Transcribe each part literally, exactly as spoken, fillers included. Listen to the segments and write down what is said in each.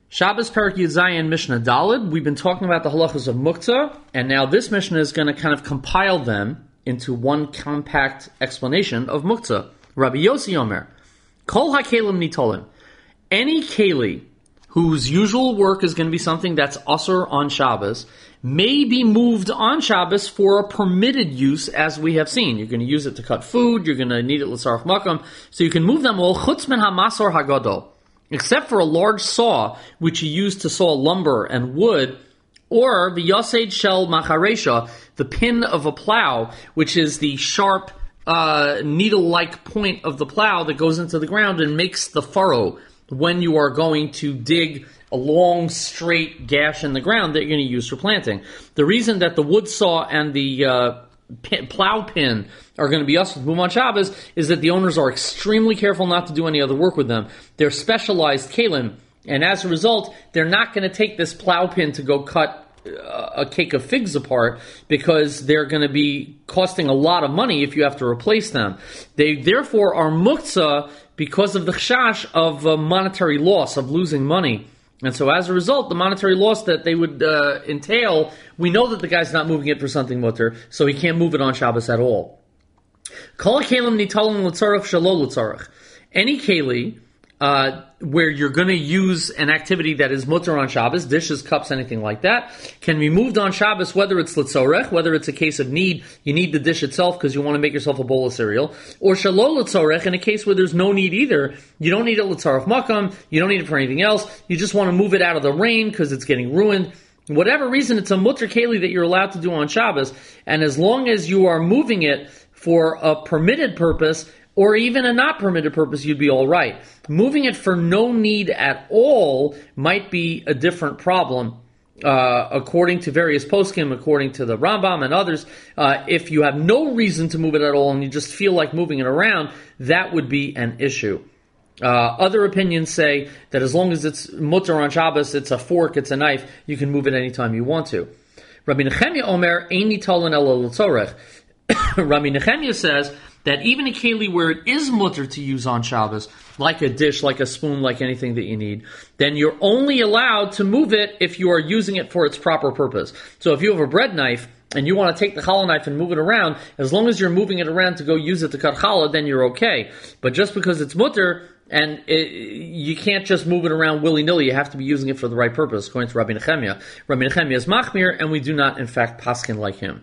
Shabbos Perek Yud Zayin Mishnah Daled. We've been talking about the halachas of Muktzah, and now this Mishnah is going to kind of compile them into one compact explanation of Muktzah. Rabbi Yossi Omer, Kol HaKelim Nitolim. Any Keli whose usual work is going to be something that's usher on Shabbos may be moved on Shabbos for a permitted use, as we have seen. You're going to use it to cut food, you're going to need it l'tzarach makam, so you can move them all, chutz min hamasor hagadol, except for a large saw, which you use to saw lumber and wood, or the yosed shel macharesha, the pin of a plow, which is the sharp, uh, needle-like point of the plow that goes into the ground and makes the furrow when you are going to dig a long, straight gash in the ground that you're going to use for planting. The reason that the wood saw and the uh, pin, plow pin are going to be us with Mum on Shabbos is that the owners are extremely careful not to do any other work with them. They're specialized kalim, and as a result, they're not going to take this plow pin to go cut a cake of figs apart, because they're going to be costing a lot of money if you have to replace them. They therefore are muktzah because of the chashash of uh, monetary loss, of losing money. And so as a result, the monetary loss that they would uh, entail, we know that the guy's not moving it for something mutter, so he can't move it on Shabbos at all. Kol kelim nitalim l'tzarach shelo l'tzarach. Any keli uh, where you're going to use an activity that is mutter on Shabbos, dishes, cups, anything like that, can be moved on Shabbos, whether it's l'tzorech, whether it's a case of need, you need the dish itself because you want to make yourself a bowl of cereal, or shelo l'tzorech, in a case where there's no need either. You don't need it l'tzarech makam, you don't need it for anything else, you just want to move it out of the rain because it's getting ruined. Whatever reason, it's a mutter keli that you're allowed to do on Shabbos, and as long as you are moving it for a permitted purpose, or even a not permitted purpose, you'd be all right. Moving it for no need at all might be a different problem, uh, according to various poskim, according to the Rambam and others. Uh, if you have no reason to move it at all and you just feel like moving it around, that would be an issue. Uh, other opinions say that as long as it's mutter on Shabbos, it's a fork, it's a knife, you can move it anytime you want to. Rabbi Nechemia Omer, Eini Tolan Ela L'Tzorech. Rabbi Nechemia says that even a keli where it is mutter to use on Shabbos, like a dish, like a spoon, like anything that you need, then you're only allowed to move it if you are using it for its proper purpose. So if you have a bread knife and you want to take the challah knife and move it around, as long as you're moving it around to go use it to cut challah, then you're okay. But just because it's mutter, and it, you can't just move it around willy-nilly, you have to be using it for the right purpose, according to Rabbi Nechemia. Rabbi Nechemia is machmir, and we do not, in fact, paskin like him.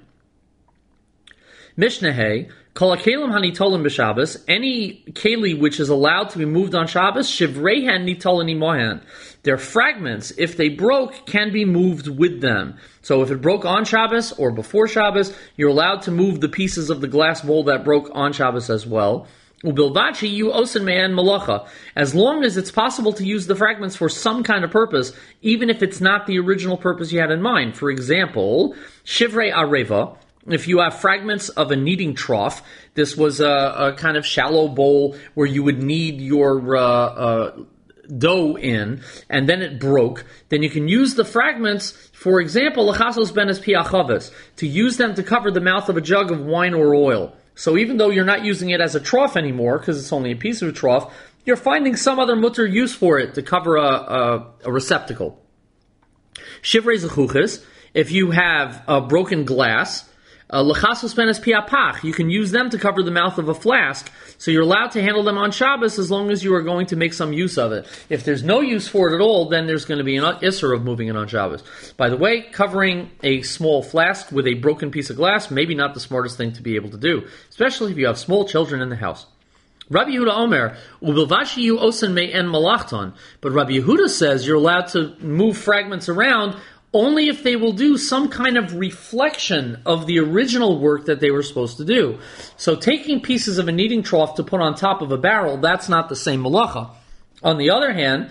Mishnah Hey, Kol HaKelim HaNitolim B'Shabbos, any keli which is allowed to be moved on Shabbos, Shivreihan Nitolim Imohan. Their fragments, if they broke, can be moved with them. So if it broke on Shabbos or before Shabbos, you're allowed to move the pieces of the glass bowl that broke on Shabbos as well. Ubilvachi yu osen me'an malacha. As long as it's possible to use the fragments for some kind of purpose, even if it's not the original purpose you had in mind. For example, Shivrei Areva, if you have fragments of a kneading trough, this was a, a kind of shallow bowl where you would knead your uh, uh, dough in, and then it broke, then you can use the fragments, for example, lechasos benes piachaves, to use them to cover the mouth of a jug of wine or oil. So even though you're not using it as a trough anymore, because it's only a piece of a trough, you're finding some other mutter use for it to cover a, a, a receptacle. Shivrei zechuches, if you have a broken glass, lechasos benes piapach, you can use them to cover the mouth of a flask, so you're allowed to handle them on Shabbos as long as you are going to make some use of it. If there's no use for it at all, then there's going to be an isser of moving it on Shabbos. By the way, covering a small flask with a broken piece of glass, maybe not the smartest thing to be able to do, especially if you have small children in the house. Rabbi Yehuda Omer, ubilvashi yu osen me'en malachton, but Rabbi Yehuda says you're allowed to move fragments around only if they will do some kind of reflection of the original work that they were supposed to do. So taking pieces of a kneading trough to put on top of a barrel, that's not the same malacha. On the other hand,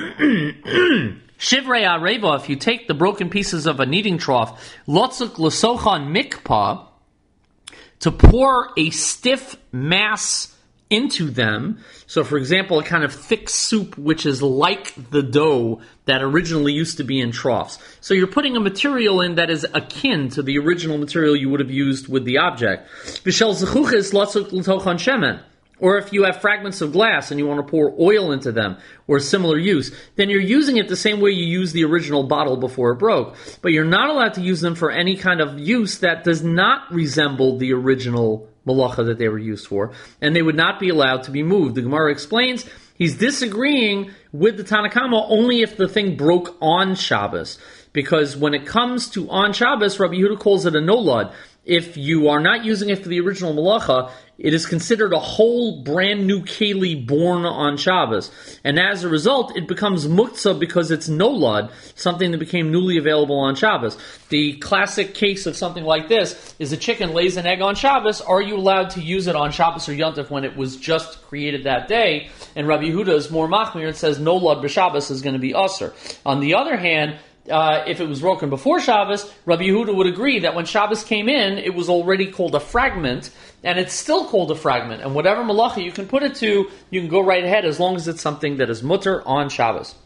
Shivrei Areva, if you take the broken pieces of a kneading trough, lotzuk l'sochan mikpa, to pour a stiff mass into them. So, for example, a kind of thick soup which is like the dough that originally used to be in troughs. So you're putting a material in that is akin to the original material you would have used with the object. V'shel zechuches latzuk l'tochan shemen. Or if you have fragments of glass and you want to pour oil into them, or similar use, then you're using it the same way you use the original bottle before it broke. But you're not allowed to use them for any kind of use that does not resemble the original malacha that they were used for, and they would not be allowed to be moved. The Gemara explains he's disagreeing with the Tanna Kama only if the thing broke on Shabbos, because when it comes to on Shabbos, Rabbi Yehuda calls it a nolad. If you are not using it for the original malacha, it is considered a whole brand new keli born on Shabbos. And as a result, it becomes muktzah because it's nolad, something that became newly available on Shabbos. The classic case of something like this is a chicken lays an egg on Shabbos. Are you allowed to use it on Shabbos or Yom Tov when it was just created that day? And Rabbi Yehuda is more machmir and says nolad b'Shabbos is going to be usher. On the other hand, Uh, if it was broken before Shabbos, Rabbi Yehuda would agree that when Shabbos came in, it was already called a fragment, and it's still called a fragment. And whatever malacha you can put it to, you can go right ahead as long as it's something that is mutter on Shabbos.